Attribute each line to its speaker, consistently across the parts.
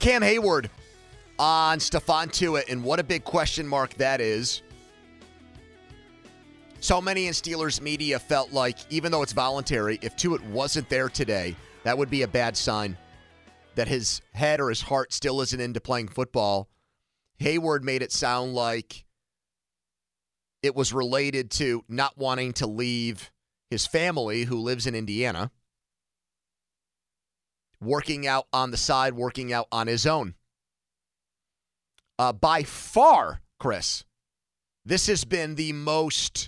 Speaker 1: Cam Hayward on Stephon Tuitt, and what a big question mark that is. So many in Steelers media felt like, even though it's voluntary, if Tuitt wasn't there today, that would be a bad sign that his head or his heart still isn't into playing football. Hayward made it sound like it was related to not wanting to leave his family, who lives in Indiana, working out on the side, working out on his own. By far, Chris, this has been the most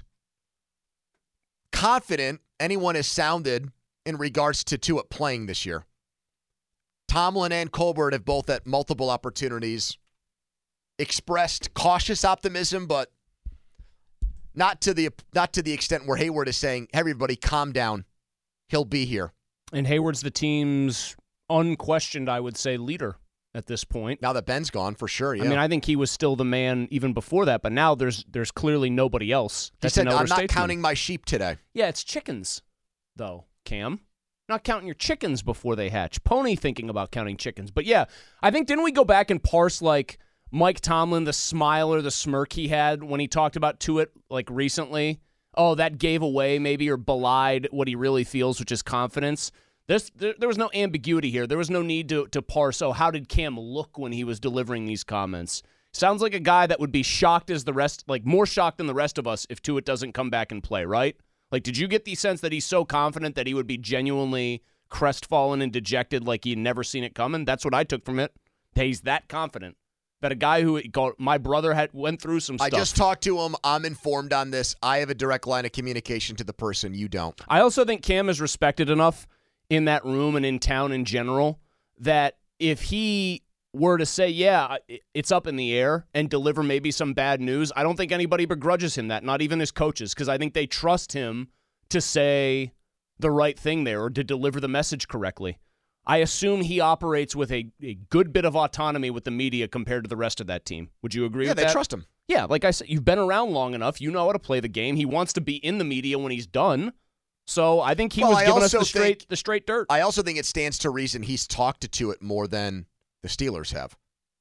Speaker 1: confident anyone has sounded in regards to Tuitt playing this year. Tomlin and Colbert have both at multiple opportunities expressed cautious optimism, but not to the extent where Hayward is saying, hey, everybody, calm down. He'll be here.
Speaker 2: And Hayward's the team's unquestioned, I would say, leader at this point.
Speaker 1: Now that Ben's gone, for sure, yeah.
Speaker 2: I mean, I think he was still the man even before that, but now there's clearly nobody else.
Speaker 1: He said, I'm not counting my sheep today.
Speaker 2: Yeah, it's chickens, though, Cam. Not counting your chickens before they hatch. Pony thinking about counting chickens. But yeah, I think, didn't we go back and parse, like, Mike Tomlin, the smile or the smirk he had when he talked about Tuitt, like, recently? Oh, that gave away maybe or belied what he really feels, which is confidence. There was no ambiguity here. There was no need to parse, oh, how did Cam look when he was delivering these comments? Sounds like a guy that would be shocked as the rest, like more shocked than the rest of us if Tuitt doesn't come back and play, right? Like, did you get the sense that he's so confident that he would be genuinely crestfallen and dejected like he'd never seen it coming? That's what I took from it. He's that confident. That a guy who my brother went through some stuff.
Speaker 1: I just talked to him. I'm informed on this. I have a direct line of communication to the person. You don't.
Speaker 2: I also think Cam is respected enough in that room and in town in general that if he were to say, yeah, it's up in the air and deliver maybe some bad news, I don't think anybody begrudges him that, not even his coaches, because I think they trust him to say the right thing there or to deliver the message correctly. I assume he operates with a good bit of autonomy with the media compared to the rest of that team. Would you agree with that?
Speaker 1: Yeah, they trust him.
Speaker 2: Yeah, like I said, you've been around long enough. You know how to play the game. He wants to be in the media when he's done. So I think he was giving us the straight dirt.
Speaker 1: I also think it stands to reason he's talked to Tuitt more than the Steelers have.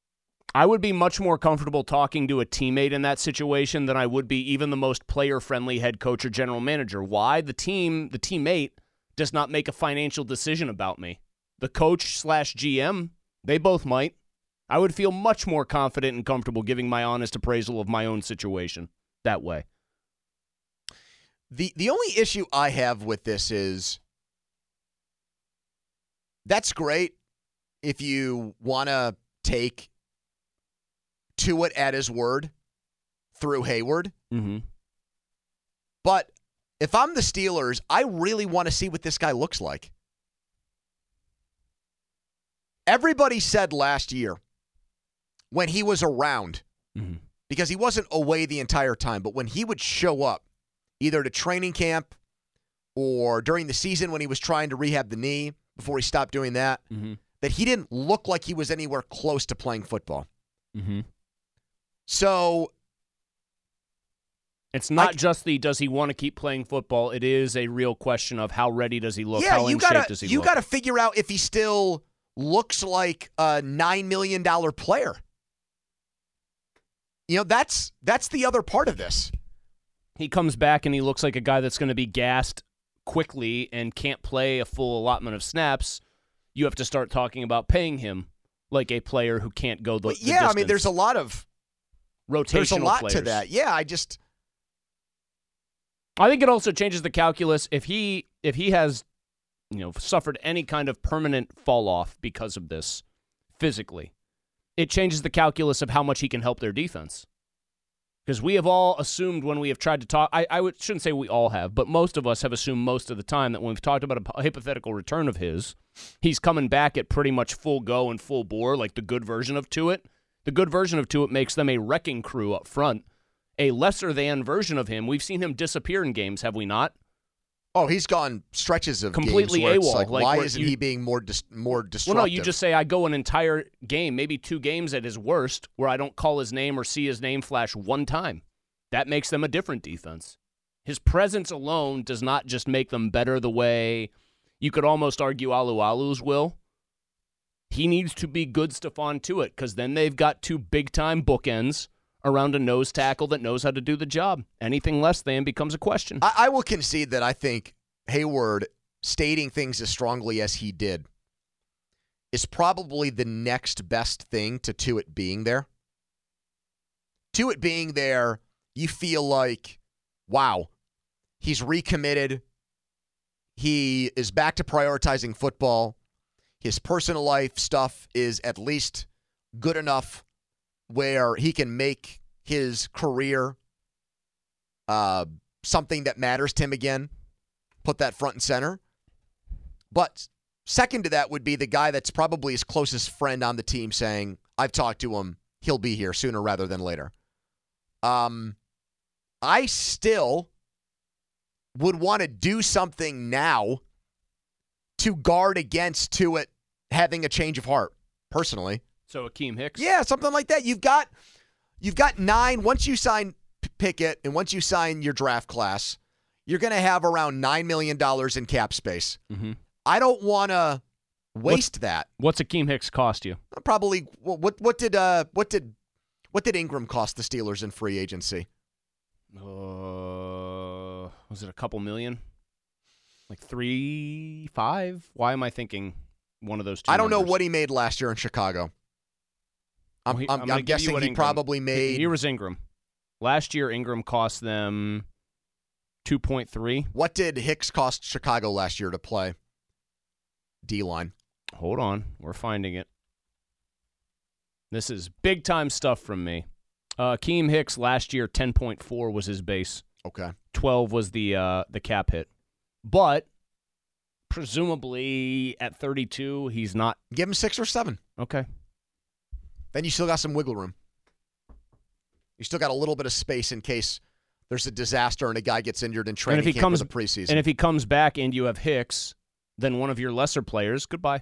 Speaker 2: I would be much more comfortable talking to a teammate in that situation than I would be even the most player-friendly head coach or general manager. Why? The teammate does not make a financial decision about me. The coach/GM, they both might. I would feel much more confident and comfortable giving my honest appraisal of my own situation that way.
Speaker 1: The only issue I have with this is that's great if you want to take Tuitt at his word through Hayward.
Speaker 2: Mm-hmm.
Speaker 1: But if I'm the Steelers, I really want to see what this guy looks like. Everybody said last year when he was around, because he wasn't away the entire time, but when he would show up, either to training camp or during the season when he was trying to rehab the knee before he stopped doing that, that he didn't look like he was anywhere close to playing football. So
Speaker 2: it's not just does he want to keep playing football? It is a real question of how ready does he look?
Speaker 1: Yeah,
Speaker 2: how in shape does he look?
Speaker 1: You got to figure out if he still looks like a $9 million player. You know, that's the other part of this.
Speaker 2: He comes back and he looks like a guy that's going to be gassed quickly and can't play a full allotment of snaps. You have to start talking about paying him like a player who can't go the distance.
Speaker 1: I mean, there's a lot of
Speaker 2: rotational
Speaker 1: There's a lot
Speaker 2: players
Speaker 1: to that. Yeah, I
Speaker 2: think it also changes the calculus if he has suffered any kind of permanent fall off because of this physically. It changes the calculus of how much he can help their defense. Because we have all assumed when we have tried to talk, shouldn't say we all have, but most of us have assumed most of the time that when we've talked about a hypothetical return of his, he's coming back at pretty much full go and full bore, like the good version of Tuitt. The good version of Tuitt makes them a wrecking crew up front. A lesser-than version of him, we've seen him disappear in games, have we not?
Speaker 1: Oh, he's gone stretches of
Speaker 2: completely
Speaker 1: games where it's
Speaker 2: AWOL.
Speaker 1: like, why isn't he being more disruptive?
Speaker 2: Well, no, you just say I go an entire game, maybe 2 games at his worst, where I don't call his name or see his name flash one time. That makes them a different defense. His presence alone does not just make them better the way you could almost argue Alualu's will. he needs to be good Stephon Tuitt, because then they've got two big-time bookends around a nose tackle that knows how to do the job. Anything less than becomes a question.
Speaker 1: I will concede that I think Hayward stating things as strongly as he did is probably the next best thing to Tuitt being there. Tuitt being there, you feel like, wow, he's recommitted. He is back to prioritizing football. His personal life stuff is at least good enough where he can make his career something that matters to him again, put that front and center. But second to that would be the guy that's probably his closest friend on the team saying, I've talked to him, he'll be here sooner rather than later. I still would want to do something now to guard against Tuitt having a change of heart, personally.
Speaker 2: So Akeem Hicks?
Speaker 1: Yeah, something like that. You've got 9. Once you sign Pickett and once you sign your draft class, you're going to have around $9 million in cap space.
Speaker 2: Mm-hmm.
Speaker 1: I don't want to waste that.
Speaker 2: What's Akeem Hicks cost you?
Speaker 1: Probably. What did Ingram cost the Steelers in free agency?
Speaker 2: Was it a couple million? Like 3, 5? Why am I thinking one of those two?
Speaker 1: I don't know
Speaker 2: numbers?
Speaker 1: what he made last year in Chicago. I'm guessing he
Speaker 2: Ingram,
Speaker 1: probably made.
Speaker 2: Here was Ingram. Last year, Ingram cost them 2.3.
Speaker 1: What did Hicks cost Chicago last year to play D-line?
Speaker 2: Hold on. We're finding it. This is big-time stuff from me. Akeem Hicks last year, 10.4 was his base.
Speaker 1: Okay.
Speaker 2: 12 was the cap hit. But presumably at 32, he's not.
Speaker 1: Give him 6 or 7.
Speaker 2: Okay.
Speaker 1: Then you still got some wiggle room. You still got a little bit of space in case there's a disaster and a guy gets injured in training camp for the preseason.
Speaker 2: And if he comes back and you have Hicks, then one of your lesser players, goodbye.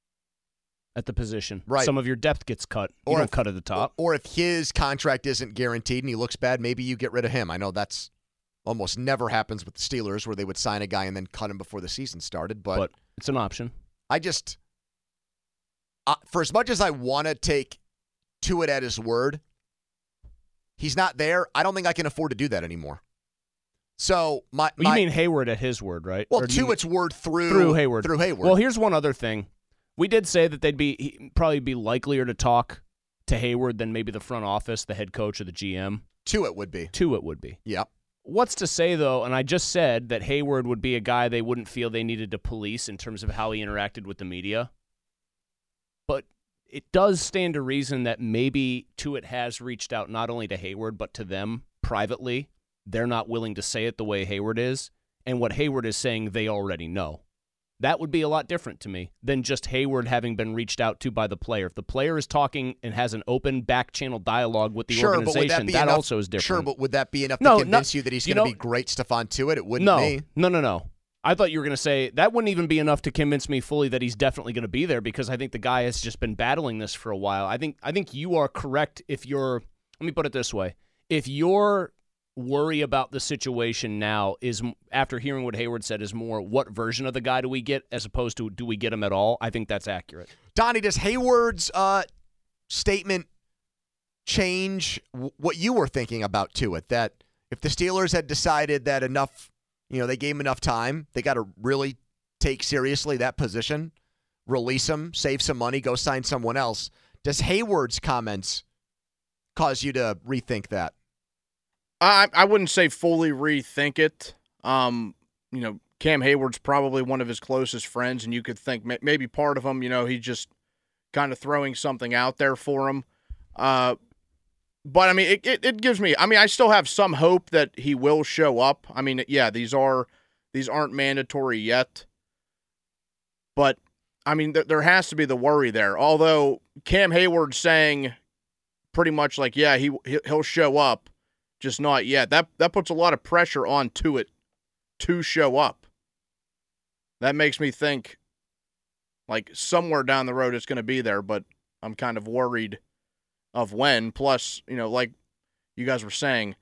Speaker 2: At the position.
Speaker 1: Right.
Speaker 2: Some of your depth gets cut. You don't cut at the top.
Speaker 1: Or if his contract isn't guaranteed and he looks bad, maybe you get rid of him. I know that's almost never happens with the Steelers where they would sign a guy and then cut him before the season started. But
Speaker 2: it's an option.
Speaker 1: I just, for as much as I want to take Tuitt at his word, he's not there. I don't think I can afford to do that anymore. So
Speaker 2: you mean Hayward at his word, right?
Speaker 1: Well, Tuitt's word through
Speaker 2: Hayward.
Speaker 1: Through Hayward.
Speaker 2: Well, here's one other thing. We did say that he'd probably be likelier to talk to Hayward than maybe the front office, the head coach, or the GM.
Speaker 1: Tuitt would be.
Speaker 2: Yep. What's to say, though, and I just said that Hayward would be a guy they wouldn't feel they needed to police in terms of how he interacted with the media. But it does stand to reason that maybe Tuitt has reached out not only to Hayward, but to them privately. They're not willing to say it the way Hayward is. And what Hayward is saying, they already know. That would be a lot different to me than just Hayward having been reached out to by the player. If the player is talking and has an open back-channel dialogue with the organization, that also is different.
Speaker 1: Sure, but would that be enough to convince you that he's going to be great Stephon Tuitt? It wouldn't be.
Speaker 2: No. I thought you were going to say that wouldn't even be enough to convince me fully that he's definitely going to be there, because I think the guy has just been battling this for a while. I think you are correct if you're – let me put it this way. If your worry about the situation now is, after hearing what Hayward said, is more what version of the guy do we get as opposed to do we get him at all, I think that's accurate.
Speaker 1: Donnie, does Hayward's statement change what you were thinking about Tuitt? That if the Steelers had decided that enough, they gave him enough time, they got to really take seriously that position, release him, save some money, go sign someone else. Does Hayward's comments cause you to rethink that?
Speaker 3: I wouldn't say fully rethink it. Cam Hayward's probably one of his closest friends, and you could think maybe part of him, he's just kind of throwing something out there for him. But, I mean, it gives me – I mean, I still have some hope that he will show up. I mean, yeah, these aren't mandatory yet. But, I mean, there has to be the worry there. Although Cam Hayward's saying pretty much like, yeah, he'll show up. Just not yet. That puts a lot of pressure on Tuitt to show up. That makes me think, like, somewhere down the road it's going to be there, but I'm kind of worried of when. Plus, like you guys were saying,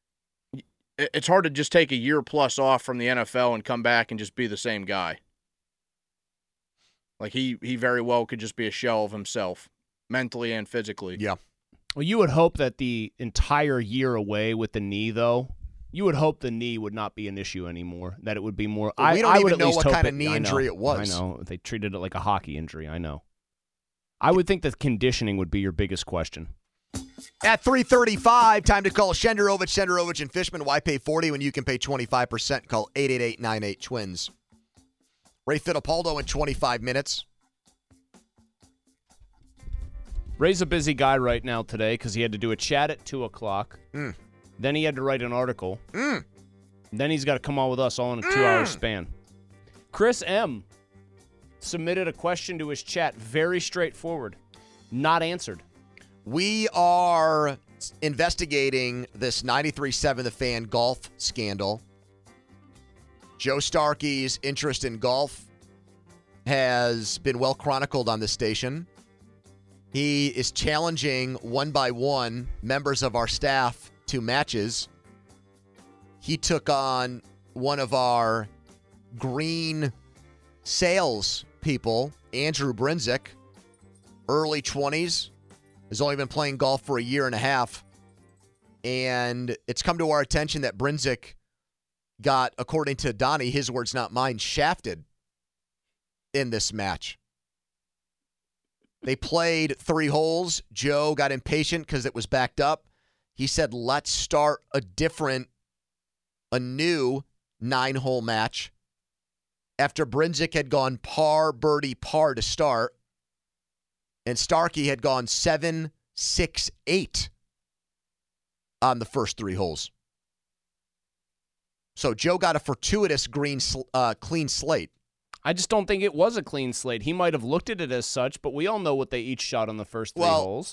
Speaker 3: it's hard to just take a year plus off from the NFL and come back and just be the same guy. Like he very well could just be a shell of himself, mentally and physically.
Speaker 1: Yeah.
Speaker 2: Well, you would hope that the entire year away with the knee, though, you would hope the knee would not be an issue anymore, that it would be more.
Speaker 1: Well, we don't
Speaker 2: I would
Speaker 1: even
Speaker 2: at
Speaker 1: know
Speaker 2: least
Speaker 1: what
Speaker 2: hope
Speaker 1: kind of
Speaker 2: it-
Speaker 1: knee
Speaker 2: I
Speaker 1: injury
Speaker 2: know,
Speaker 1: it was.
Speaker 2: I know. They treated it like a hockey injury. I know. I would think that conditioning would be your biggest question.
Speaker 1: At 3:35, time to call Shenderovich, and Fishman. Why pay 40 when you can pay 25%? Call 888-98-TWINS. Ray Fittipaldo in 25 minutes.
Speaker 2: Ray's a busy guy right now today because he had to do a chat at 2 o'clock. Then he had to write an article. Then he's got to come on with us all in a 2-hour span. Chris M. submitted a question to his chat, very straightforward, not answered.
Speaker 1: We are investigating this 93.7 The Fan golf scandal. Joe Starkey's interest in golf has been well chronicled on this station. He is challenging one by one members of our staff to matches. He took on one of our green sales people, Andrew Brinzik, early 20s, has only been playing golf for a year and a half. And it's come to our attention that Brinzik got, according to Donnie, his words, not mine, shafted in this match. They played 3 holes. Joe got impatient because it was backed up. He said, let's start a new 9-hole match. After Brinzik had gone par, birdie, par to start, and Starkey had gone 7, 6, 8 on the first 3 holes. So Joe got a fortuitous clean slate.
Speaker 2: I just don't think it was a clean slate. He might have looked at it as such, but we all know what they each shot on the first 3 holes.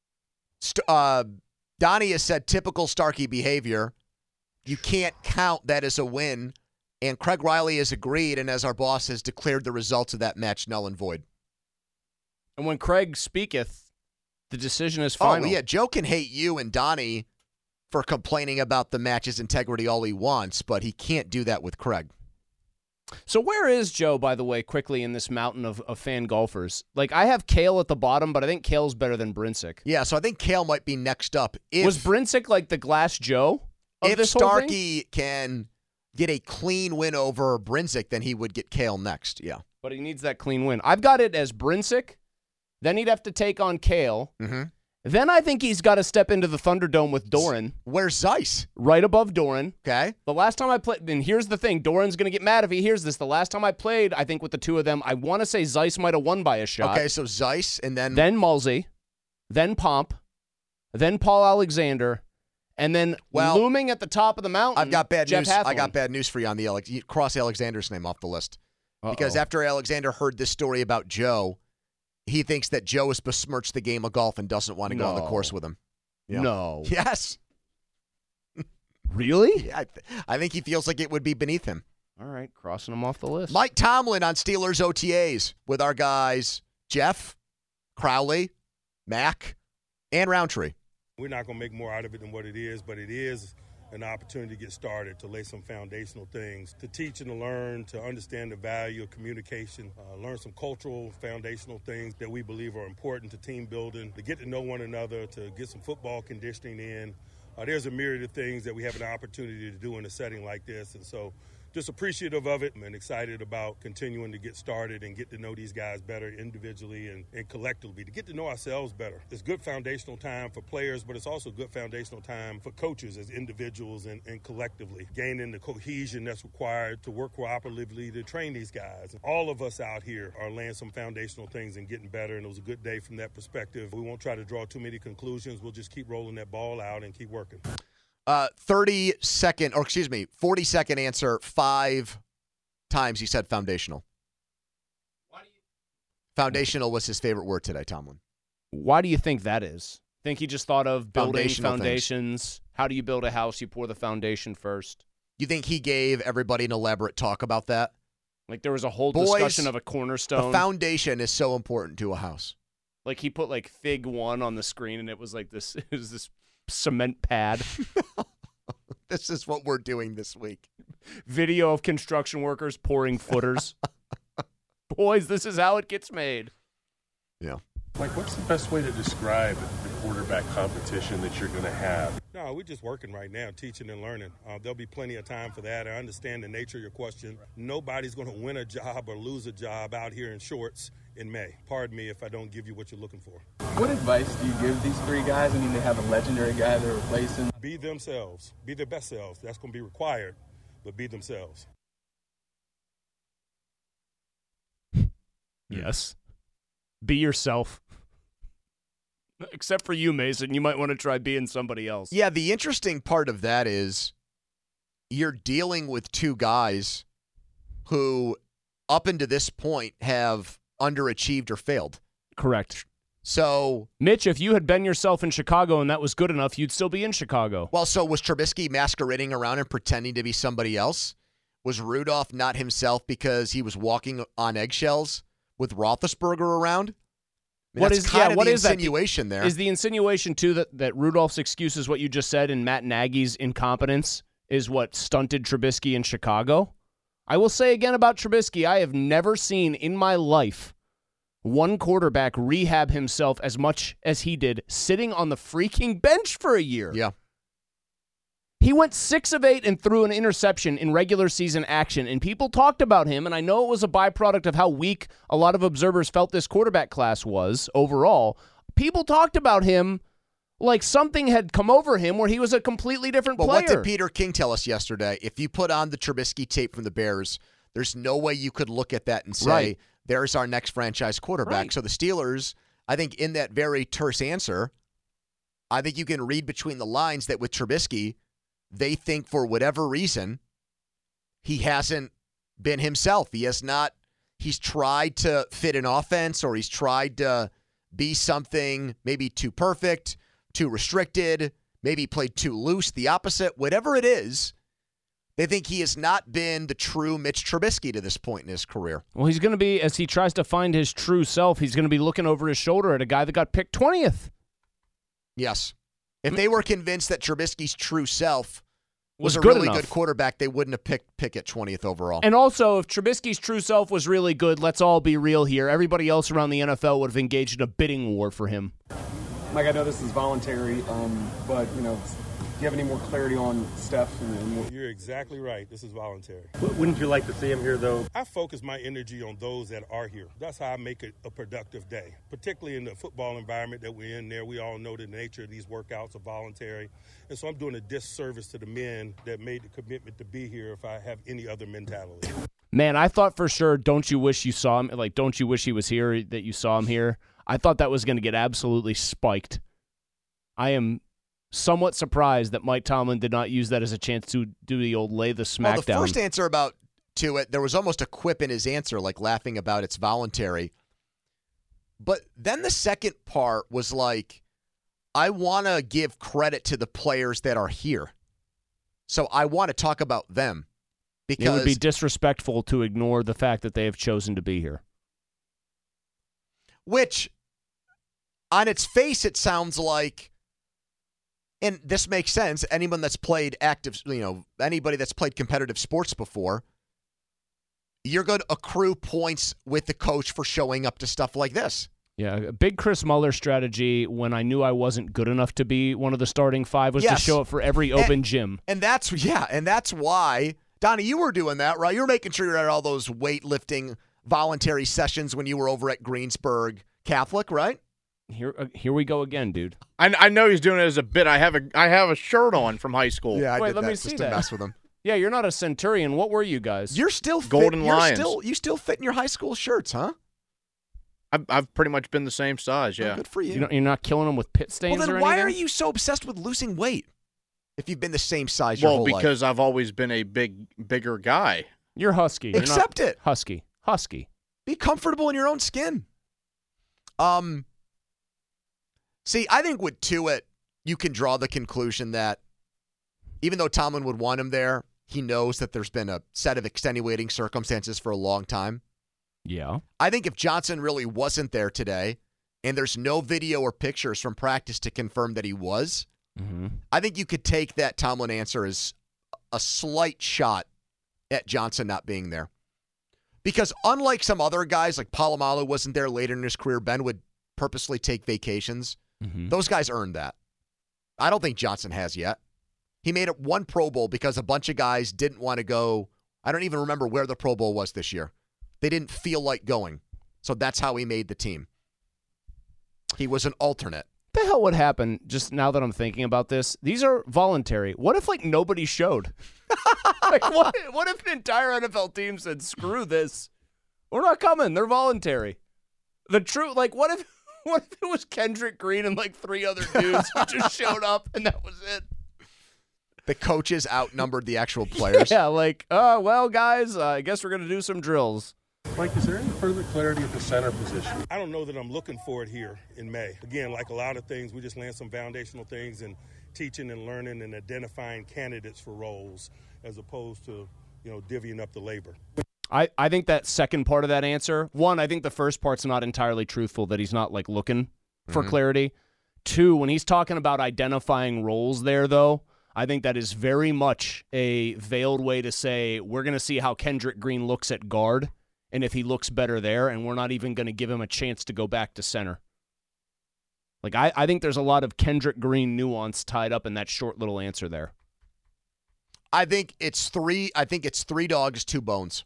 Speaker 1: Donnie has said typical Starkey behavior. You can't count that as a win. And Craig Riley has agreed, and as our boss has declared the results of that match null and void.
Speaker 2: And when Craig speaketh, the decision is final.
Speaker 1: Oh, yeah, Joe can hate you and Donnie for complaining about the match's integrity all he wants, but he can't do that with Craig.
Speaker 2: So where is Joe, by the way, quickly in this mountain of fan golfers? Like, I have Kale at the bottom, but I think Kale's better than Brinzik.
Speaker 1: Yeah, so I think Kale might be next up.
Speaker 2: Was Brinzik like the Glass Joe of
Speaker 1: if
Speaker 2: this whole thing?
Speaker 1: Starkey can get a clean win over Brinzik, then he would get Kale next, yeah.
Speaker 2: But he needs that clean win. I've got it as Brinzik. Then he'd have to take on Kale.
Speaker 1: Mm-hmm.
Speaker 2: Then I think he's got to step into the Thunderdome with Doran.
Speaker 1: Where's Zeiss?
Speaker 2: Right above Doran.
Speaker 1: Okay.
Speaker 2: The last time I played, and here's the thing, Doran's going to get mad if he hears this. The last time I played, I think with the 2 of them, I want to say Zeiss might have won by a shot.
Speaker 1: Okay, so Zeiss and then
Speaker 2: Mulsey, then Pomp, then Paul Alexander, and then looming at the top of the mountain,
Speaker 1: I've got bad
Speaker 2: Jeff
Speaker 1: news.
Speaker 2: Hathaway.
Speaker 1: I got bad news for you on the cross Alexander's name off the list. Because after Alexander heard this story about Joe, he thinks that Joe has besmirched the game of golf and doesn't want to go on the course with him. Yeah.
Speaker 2: No.
Speaker 1: Yes.
Speaker 2: Really?
Speaker 1: Yeah, I think he feels like it would be beneath him.
Speaker 2: All right, crossing him off the list.
Speaker 1: Mike Tomlin on Steelers OTAs with our guys Jeff, Crowley, Mac, and Roundtree.
Speaker 4: We're not going to make more out of it than what it is, but it is an opportunity to get started, to lay some foundational things, to teach and to learn, to understand the value of communication, learn some cultural foundational things that we believe are important to team building, to get to know one another, to get some football conditioning in. There's a myriad of things that we have an opportunity to do in a setting like this, and so just appreciative of it and excited about continuing to get started and get to know these guys better individually and collectively, to get to know ourselves better. It's good foundational time for players, but it's also good foundational time for coaches as individuals and collectively, gaining the cohesion that's required to work cooperatively to train these guys. All of us out here are laying some foundational things and getting better, and it was a good day from that perspective. We won't try to draw too many conclusions. We'll just keep rolling that ball out and keep working.
Speaker 1: 40-second answer 5 times he said foundational. Foundational was his favorite word today, Tomlin.
Speaker 2: Why do you think that is? Think he just thought of building
Speaker 1: Foundational
Speaker 2: foundations? Things. How do you build a house? You pour the foundation first.
Speaker 1: You think he gave everybody an elaborate talk about that?
Speaker 2: Like there was a whole
Speaker 1: Boys,
Speaker 2: discussion of a cornerstone.
Speaker 1: The foundation is so important to a house.
Speaker 2: Like he put like Fig 1 on the screen, and it was like this. It was this cement pad.
Speaker 1: This is what we're doing this week.
Speaker 2: Video of construction workers pouring footers. boys. This is how it gets made.
Speaker 1: Yeah.
Speaker 5: Mike, what's the best way to describe the quarterback competition that you're going to have?
Speaker 4: No, we're just working right now, teaching and learning. There'll be plenty of time for that. I understand the nature of your question. Nobody's going to win a job or lose a job out here in shorts in May. Pardon me if I don't give you what you're looking for.
Speaker 6: What advice do you give these three guys? I mean, they have a legendary guy they're replacing.
Speaker 4: Be themselves. Be their best selves. That's going to be required, but be themselves.
Speaker 2: Yes. Be yourself. Except for you, Mason. You might want to try being somebody else.
Speaker 1: Yeah, the interesting part of that is you're dealing with two guys who, up until this point, have underachieved or failed.
Speaker 2: Correct.
Speaker 1: So,
Speaker 2: Mitch, if you had been yourself in Chicago and that was good enough, you'd still be in Chicago.
Speaker 1: well, so was Trubisky masquerading around and pretending to be somebody else? Was Rudolph not himself because he was walking on eggshells with Roethlisberger around? I mean,
Speaker 2: What
Speaker 1: that's
Speaker 2: is-
Speaker 1: kind
Speaker 2: yeah,
Speaker 1: of
Speaker 2: what
Speaker 1: the
Speaker 2: is that?
Speaker 1: insinuation there?
Speaker 2: Is the insinuation, too, that Rudolph's excuse is what you just said and Matt Nagy's incompetence is what stunted Trubisky in Chicago? I will say again about Trubisky, I have never seen in my life one quarterback rehab himself as much as he did sitting on the freaking bench for a year.
Speaker 1: Yeah.
Speaker 2: He went 6 of 8 and threw an interception in regular season action, and people talked about him, and I know it was a byproduct of how weak a lot of observers felt this quarterback class was overall. People talked about him like something had come over him where he was a completely different
Speaker 1: Well,
Speaker 2: player.
Speaker 1: what did Peter King tell us yesterday? If you put on the Trubisky tape from the Bears, there's no way you could look at that and say,
Speaker 2: Right.
Speaker 1: there's our next franchise quarterback.
Speaker 2: Right.
Speaker 1: So the Steelers, I think in that very terse answer, I think you can read between the lines that with Trubisky, they think for whatever reason, he hasn't been himself. He has not. He's tried to fit an offense or he's tried to be something maybe too perfect, too restricted, maybe played too loose, the opposite. Whatever it is, they think he has not been the true Mitch Trubisky to this point in his career.
Speaker 2: Well, he's going to be, as he tries to find his true self, he's going to be looking over his shoulder at a guy that got picked 20th.
Speaker 1: Yes. If they were convinced that Trubisky's true self was a
Speaker 2: good
Speaker 1: really
Speaker 2: enough.
Speaker 1: good quarterback, they wouldn't have picked Pickett 20th overall.
Speaker 2: And also, if Trubisky's true self was really good, let's all be real here. Everybody else around the NFL would have engaged in a bidding war for him.
Speaker 6: Mike, I know this is voluntary, but, do you have any more clarity on Steph?
Speaker 4: You're exactly right. This is voluntary.
Speaker 5: Wouldn't you like to see him here, though?
Speaker 4: I focus my energy on those that are here. That's how I make it a productive day, particularly in the football environment that we're in there. We all know the nature of these workouts are voluntary. And so I'm doing a disservice to the men that made the commitment to be here if I have any other mentality.
Speaker 2: Man, I thought for sure, don't you wish you saw him? Like, don't you wish he was here, that you saw him here? I thought that was going to get absolutely spiked. I am somewhat surprised that Mike Tomlin did not use that as a chance to do the old lay the smackdown.
Speaker 1: Well, the first answer about to it, there was almost a quip in his answer, like laughing about it's voluntary. But then the second part was like, I want to give credit to the players that are here. So I want to talk about them.
Speaker 2: It
Speaker 1: Because
Speaker 2: would be disrespectful to ignore the fact that they have chosen to be here.
Speaker 1: which, on its face, it sounds like, and this makes sense, anyone that's played anybody that's played competitive sports before, you're going to accrue points with the coach for showing up to stuff like this.
Speaker 2: Yeah, a big Chris Muller strategy when I knew I wasn't good enough to be one of the starting 5 was to
Speaker 1: Yes.
Speaker 2: show up for every open gym.
Speaker 1: And that's why, Donnie, you were doing that, right? You were making sure you're at all those weightlifting voluntary sessions when you were over at Greensburg Catholic, right?
Speaker 2: Here we go again, dude.
Speaker 3: I know he's doing it as a bit. I have a shirt on from high school.
Speaker 1: Yeah, I
Speaker 2: Wait,
Speaker 1: did
Speaker 2: let
Speaker 1: that
Speaker 2: me
Speaker 1: just
Speaker 2: see
Speaker 1: to
Speaker 2: that.
Speaker 1: mess with him.
Speaker 2: Yeah, you're not a Centurion. What were you guys?
Speaker 1: You're still fit,
Speaker 3: Golden Lions.
Speaker 1: You still fit in your high school shirts, huh?
Speaker 3: I've pretty much been the same size, yeah.
Speaker 1: Oh, good for you.
Speaker 2: You're not killing them with pit stains
Speaker 1: Well, then
Speaker 2: or
Speaker 1: why
Speaker 2: anything?
Speaker 1: are you so obsessed with losing weight if you've been the same size your
Speaker 3: Well,
Speaker 1: whole life?
Speaker 3: because I've always been a bigger guy.
Speaker 2: You're husky. You're not
Speaker 1: Accept it.
Speaker 2: Husky.
Speaker 1: Be comfortable in your own skin. See, I think with Tuitt, you can draw the conclusion that even though Tomlin would want him there, he knows that there's been a set of extenuating circumstances for a long time.
Speaker 2: Yeah.
Speaker 1: I think if Johnson really wasn't there today, and there's no video or pictures from practice to confirm that he was, I think you could take that Tomlin answer as a slight shot at Johnson not being there. Because unlike some other guys, like Polamalu wasn't there later in his career, Ben would purposely take vacations.
Speaker 2: Mm-hmm.
Speaker 1: Those guys earned that. I don't think Johnson has yet. He made it one Pro Bowl because a bunch of guys didn't want to go. I don't even remember where the Pro Bowl was this year. They didn't feel like going. So that's how he made the team. He was an alternate.
Speaker 2: What the hell would happen, just now that I'm thinking about this? These are voluntary. What if, like, nobody showed? Like, what if an entire NFL team said, screw this? We're not coming. They're voluntary. The truth, like, what if it was Kendrick Green and, like, 3 other dudes who just showed up and that was it?
Speaker 1: The coaches outnumbered the actual players.
Speaker 2: Yeah, like, well, guys, I guess we're going to do some drills.
Speaker 5: Mike, is there any further clarity at the center position?
Speaker 4: I don't know that I'm looking for it here in May. Again, like a lot of things, we just land some foundational things in teaching and learning and identifying candidates for roles as opposed to, divvying up the labor.
Speaker 2: I think that second part of that answer, one, I think the first part's not entirely truthful, that he's not, like, looking for clarity. 2, when he's talking about identifying roles there, though, I think that is very much a veiled way to say we're going to see how Kendrick Green looks at guard and if he looks better there, and we're not even going to give him a chance to go back to center. Like, I think there's a lot of Kendrick Green nuance tied up in that short little answer there.
Speaker 1: I think it's 3 dogs, 2 bones.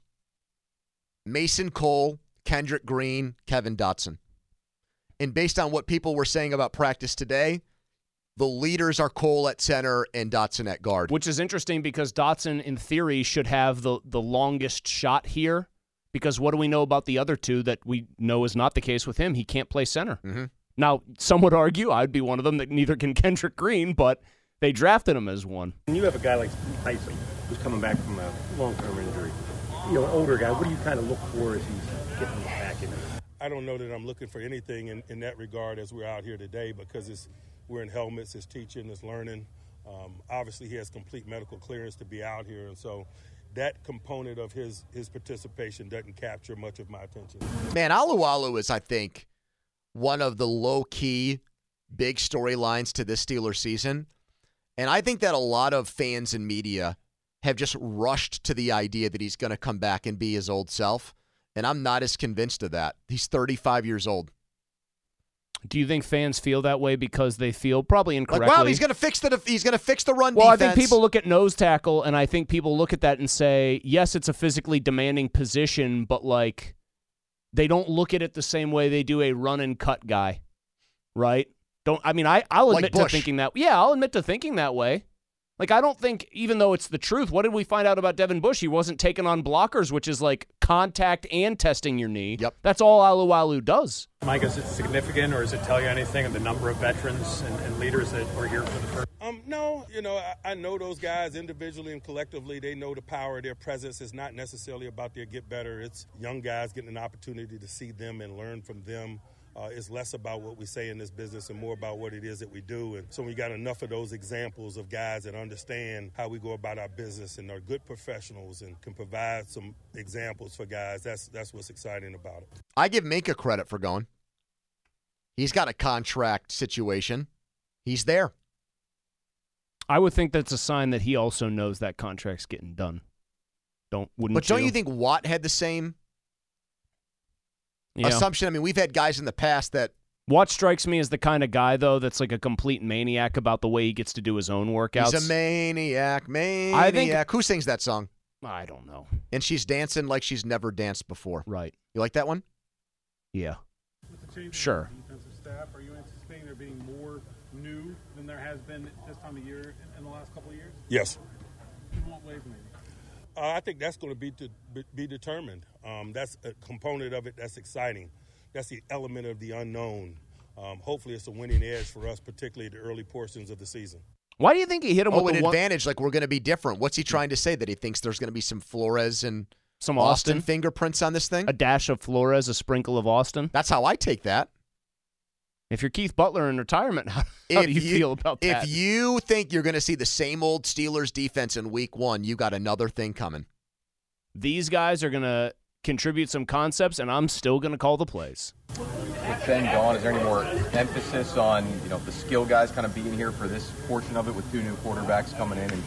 Speaker 1: Mason Cole, Kendrick Green, Kevin Dotson. And based on what people were saying about practice today, the leaders are Cole at center and Dotson at guard.
Speaker 2: Which is interesting because Dotson, in theory, should have the longest shot here, because what do we know about the other 2 that we know is not the case with him? He can't play center.
Speaker 1: Mm-hmm.
Speaker 2: Now, some would argue I'd be one of them that neither can Kendrick Green, but they drafted him as one.
Speaker 7: When you have a guy like Tyson who's coming back from a long-term injury, older guy, what do you kind of look for as he's getting back in there?
Speaker 4: I don't know that I'm looking for anything in that regard as we're out here today because we're in helmets, it's teaching, it's learning. Obviously, he has complete medical clearance to be out here, and so that component of his participation doesn't capture much of my attention.
Speaker 1: Man, Alualu is, I think, one of the low-key big storylines to this Steelers season. And I think that a lot of fans and media have just rushed to the idea that he's going to come back and be his old self. And I'm not as convinced of that. He's 35 years old.
Speaker 2: Do you think fans feel that way because they feel probably incorrectly?
Speaker 1: Like, wow, he's going to fix the run defense.
Speaker 2: Well, I think people look at nose tackle, and I think people look at that and say, yes, it's a physically demanding position, but, like, they don't look at it the same way they do a run and cut guy, right? I'll admit to thinking that. Yeah, I'll admit to thinking that way. Like, I don't think, even though it's the truth, what did we find out about Devin Bush? He wasn't taking on blockers, which is like contact and testing your knee.
Speaker 1: Yep.
Speaker 2: That's all Alualu does.
Speaker 7: Mike, is it significant, or does it tell you anything of the number of veterans and leaders that are here for the first?
Speaker 4: No, I know those guys individually and collectively. They know the power of their presence. It's not necessarily about their get better. It's young guys getting an opportunity to see them and learn from them. It's less about what we say in this business and more about what it is that we do. And so we got enough of those examples of guys that understand how we go about our business and are good professionals and can provide some examples for guys. That's what's exciting about it.
Speaker 1: I give Minka credit for going. He's got a contract situation. He's there.
Speaker 2: I would think that's a sign that he also knows that contract's getting done. Don't you
Speaker 1: think Watt had the same assumption? I mean, we've had guys in the past that...
Speaker 2: Watt strikes me as the kind of guy, though, that's like a complete maniac about the way he gets to do his own workouts.
Speaker 1: He's a maniac. Who sings that song?
Speaker 2: I don't know.
Speaker 1: And she's dancing like she's never danced before.
Speaker 2: Right.
Speaker 1: You like that one?
Speaker 2: Yeah.
Speaker 7: With the change
Speaker 2: sure.
Speaker 7: In the defensive staff, are you anticipating there being more new than there has been this time of year in the last couple of years?
Speaker 4: Yes.
Speaker 7: In what ways, maybe?
Speaker 4: I think that's going to be determined. That's a component of it that's exciting. That's the element of the unknown. Hopefully it's a winning edge for us, particularly the early portions of the season.
Speaker 2: Why do you think he hit him with
Speaker 1: an advantage, like we're going to be different? What's he trying to say? That he thinks there's going to be some Flores and
Speaker 2: some
Speaker 1: Austin fingerprints on this thing?
Speaker 2: A dash of Flores, a sprinkle of Austin?
Speaker 1: That's how I take that.
Speaker 2: If you're Keith Butler in retirement, how do you feel about that?
Speaker 1: If you think you're going to see the same old Steelers defense in week 1, you got another thing coming.
Speaker 2: These guys are going to contribute some concepts, and I'm still going to call the plays.
Speaker 8: With Ben gone, is there any more emphasis on the skill guys kind of being here for this portion of it with 2 new quarterbacks coming in and trying to learn?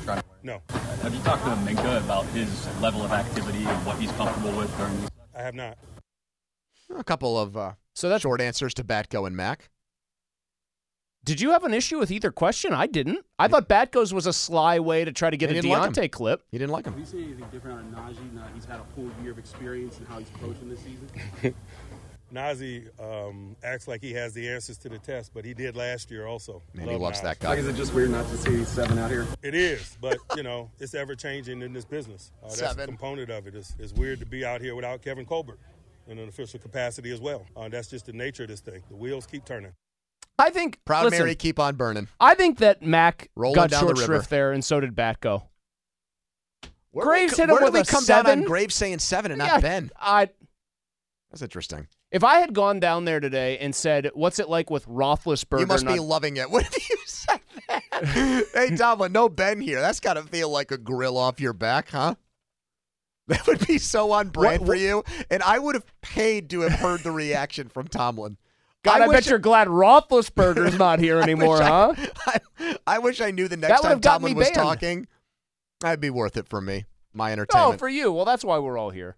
Speaker 4: No,
Speaker 9: Have you talked to Minkah about his level of activity and what he's comfortable with during these?
Speaker 4: I have not.
Speaker 1: A couple of
Speaker 2: So that's
Speaker 1: short answers to Batko and Mac.
Speaker 2: Did you have an issue with either question? I didn't. I thought Batko's was a sly way to try to get
Speaker 1: He
Speaker 2: a
Speaker 1: didn't like him.
Speaker 2: Deontay clip.
Speaker 1: You didn't like him.
Speaker 10: Have you seen anything different out of Najee now that he's had a full year of experience and how he's approaching this season?
Speaker 4: Najee acts like he has the answers to the test, but he did last year also.
Speaker 1: Man, he loves
Speaker 4: Najee.
Speaker 1: that guy.
Speaker 6: Like, is it just weird not to see 7 out here?
Speaker 4: It is, but, it's ever-changing in this business. That's a
Speaker 1: 7.
Speaker 4: component of it. It's weird to be out here without Kevin Colbert in an official capacity as well. That's just the nature of this thing. The wheels keep turning.
Speaker 2: I think
Speaker 1: Proud
Speaker 2: listen,
Speaker 1: Mary, keep on burning.
Speaker 2: I think that Mac
Speaker 1: Rolling
Speaker 2: got
Speaker 1: down
Speaker 2: short
Speaker 1: the river.
Speaker 2: shrift there, and so did Batko.
Speaker 1: Graves
Speaker 2: hit him with
Speaker 1: we
Speaker 2: a
Speaker 1: come
Speaker 2: 7?
Speaker 1: down on Graves saying 7 and not Ben? That's interesting.
Speaker 2: If I had gone down there today and said, "What's it like with Roethlisberger?"
Speaker 1: You must be loving it. What if you said that? Hey, Tomlin, no Ben here. That's got to feel like a grill off your back, huh? That would be so on brand for you. And I would have paid to have heard the reaction from Tomlin.
Speaker 2: God, I bet you're glad Roethlisberger's not here anymore, huh?
Speaker 1: I wish I knew the
Speaker 2: That
Speaker 1: next
Speaker 2: would
Speaker 1: time
Speaker 2: have gotten
Speaker 1: Tomlin
Speaker 2: me
Speaker 1: was
Speaker 2: banned.
Speaker 1: talking. That'd be worth it for me. My entertainment.
Speaker 2: Oh, for you. Well, that's why we're all here.